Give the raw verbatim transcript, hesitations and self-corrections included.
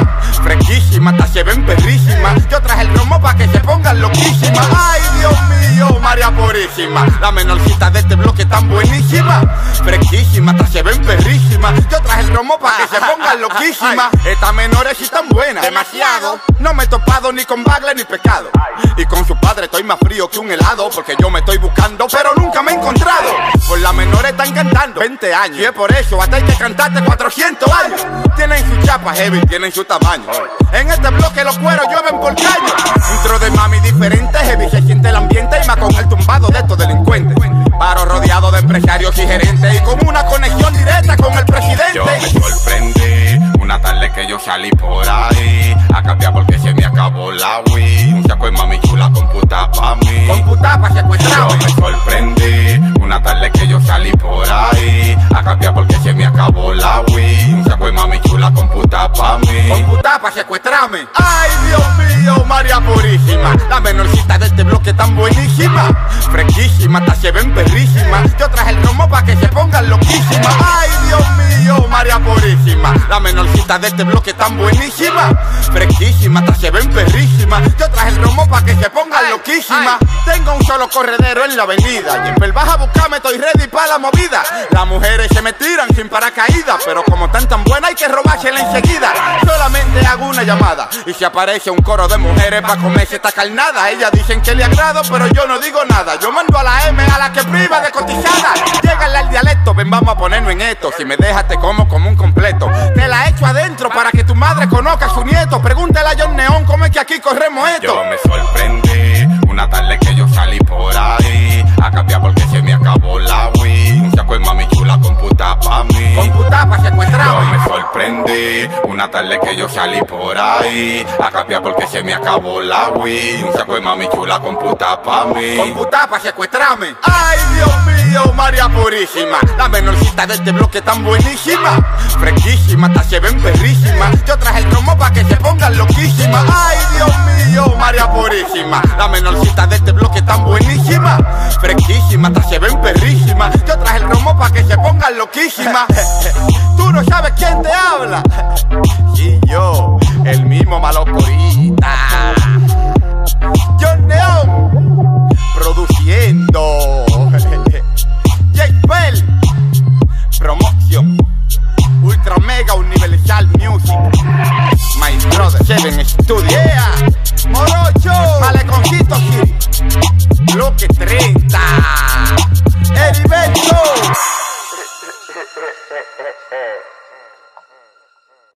fresquísima, hasta se ven perrísimas. Yo traje el romo pa' que se pongan loquísimas. Ay, Dios mío, María Purísima, la menorcita de este bloque tan buenísima. Fresquísima, hasta se ven perrísimas. Yo traje el romo pa' que se pongan loquísimas. Estas menores sí tan buenas, demasiado. No me he topado ni con bagle ni pecado. Y con su padre estoy más frío que un helado, porque yo me estoy buscando, pero nunca me he encontrado. Por las menores están cantando veinte años, y es por eso hasta hay que cantarte cuatrocientos años. Tienen su chapa heavy, tienen su tamaño. En este bloque los cueros llueven por caño. Intro de mami diferente, heavy se siente el ambiente, y más con el tumbado de estos delincuentes. Paro rodeado de empresarios y gerentes, y con una conexión directa con el presidente. Yo me sorprendí una tarde que yo salí por ahí a cambiar porque se me acabó la Wii. Un saco de mami chula con puta pa' mí. Con puta pa' secuestrarme. Yo me sorprendí una tarde que yo salí por ahí a cambiar porque se me acabó la Wii. Un saco de mami chula con puta pa' mí. Con puta pa' secuestrarme. Ay, Dios mío, María Purísima, la menorcita de este bloque tan buenísima. Fresquísima, hasta se ven perrísimas. Yo traje el romo pa' que se pongan loquísimas. Ay, Dios mío, María Purísima, la menorcita de este bloque tan buenísima. Fresquísima, hasta se ven perrísimas. Yo traje el romo pa' que se pongan loquísimas. Tengo un solo corredero en la avenida, y en Pel vas a buscarme, estoy ready pa' la movida. Las mujeres se me tiran sin paracaídas, pero como están tan buenas hay que robársela enseguida. Solamente hago una llamada y se aparece un coro de mujeres pa' comerse esta carnada. Ellas dicen que le agrado, pero yo no digo nada. Yo mando a la M a la que priva de cotizada. Llegale al dialecto, ven vamos a ponernos en esto. Si me dejas te como como un completo. Te la echo adentro para que tu madre conozca a su nieto. Pregúntale a John Neón cómo es que aquí corremos esto. Yo me sorprendí una tarde que yo salí por ahí a cambiar porque se me acabó la Wii. Un saco de mami chula con puta pa' mí. Con puta pa' secuestrarme. Yo me sorprendí una tarde que yo salí por ahí a cambiar porque se me acabó la Wii. Un saco de mami chula con puta pa' mí. Con puta pa' secuestrarme. Ay, Dios mío, María Purísima, la menorcita de este bloque tan buenísima. Fresquísima, hasta se ven perrísimas. Yo traje el romo pa' que se pongan loquísimas. Ay, Dios mío, María Purísima, la menorcita de este bloque tan buenísima. Fresquísima, hasta se ven perrísimas. Yo traje el romo pa' que se pongan loquísimas. Tú no sabes quién te habla. Y yo, el mismo Malocorita. John Neón, produciendo. Jake Bell, promoción. Ultra Mega Universal Music. My Brother Seven Studio. Yeah. Morocho, Maleconcito City. Bloque treinta. Heriberto.